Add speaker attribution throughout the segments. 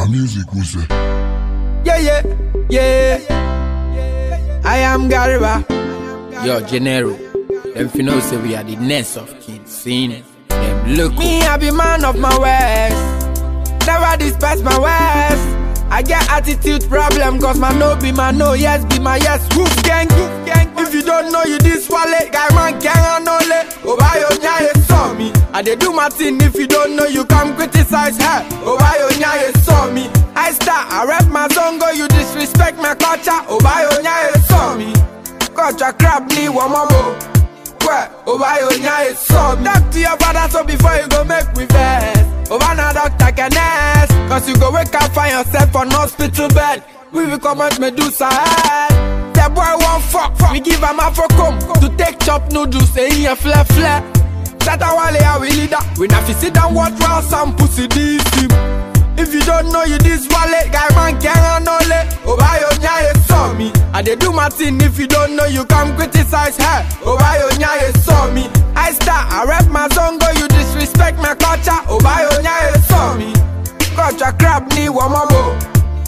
Speaker 1: My music was a
Speaker 2: Yeah. I am Gariba.
Speaker 3: Yo, Genero. Them finna say we are the nest of kids. Seen it. Them look.
Speaker 2: Me, I be man of my words. Never despise my words. I get attitude problem, cause my no be my no, yes be my yes. Roof gang. If you don't know you this wallet, guy man can't know it. Obayo nyaye saw me. I dey do my thing. If you don't know, you come criticize her. Obayo nyaye saw me. I start, I rap my zongo, you disrespect my culture. Obayo nyaye saw me. Culture crap me one more. Obayo nyaye saw me. Talk to your father so before you go make me vex. Over na doctor can ask, cause you go wake up find yourself on hospital bed. We will come out Medusa head. That boy won't fuck. We give him Afrocom to take chop noodles and eat flare. That wale how we leader. We not sit down watch while some pussy this him. If you don't know you this wallet, guy man can't know it. Obayo nyaye saw me. I dey do my thing. If you don't know, you come criticize her. Obayo nyaye saw me. I start, I rap my zongo, you disrespect my culture. Obayo nyaye saw me. Culture crap me one more.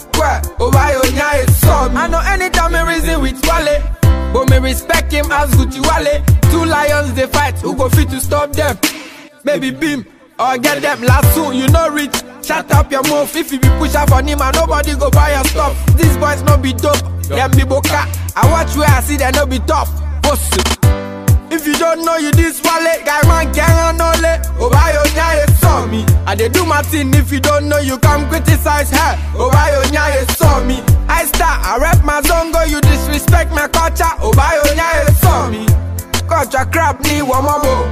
Speaker 2: Obayo nyaye saw me. I know anytime me reason with Wale, but me respect him as Gucci Wale. Two lions they fight, who go fit to stop them? Maybe beam or get them last soon, you know rich. Shut up your mouth, if you be push up on him and nobody go buy your stuff. These boys no be dope, them be boca. I watch where I see they no be tough. Pussy. If you don't know you this wallet, guy man can't know it. Obayo nyaye saw me. I dey do my thing. If you don't know, you come criticize her. Obayo nyaye saw me. I start, I rap my zongo, you disrespect my culture. Obayo nyaye saw me. Culture crap me one more.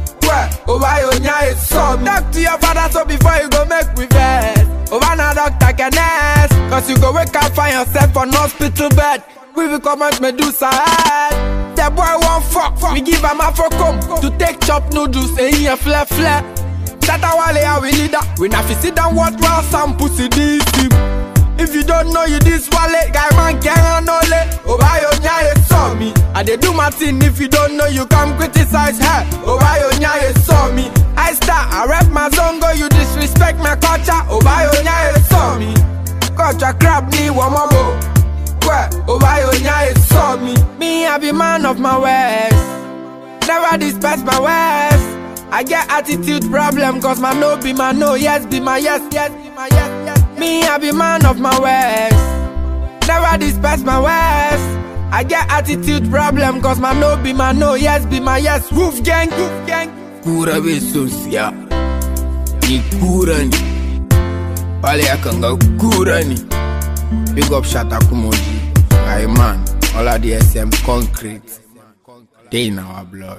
Speaker 2: Obayo nyaye saw me. Talk to your father so before you go make me vex. Over na doctor can ask, cause you go wake up find yourself on hospital bed. We will come out Medusa head. That boy won't fuck. We give him Afrocom to take chop noodles and eat flare. That wale how we leader. We not sit down watch while some pussy this him. If you don't know you this wallet, guy man can't know it. Obayo nyaye saw me. I dey do my thing. If you don't know, you come criticize her. Obayo nyaye saw me. I start, I rap my zongo, you disrespect my culture. Obayo nyaye saw me. Culture crap me one more. Obayo nyaye saw me. Me, I be man of my words. Never despise my words. I get attitude problem, cause my no be my no, yes be my yes be my yes. Me, I be man of my words. Never despise my words. I get attitude problem, cause my no be my no, yes be my yes. Roof gang.
Speaker 3: Kura be sosia. Ni kura ni. Pale akanga kura ni. Big up Shatta Kumoji. My man, all of the SM concrete. They in our blood.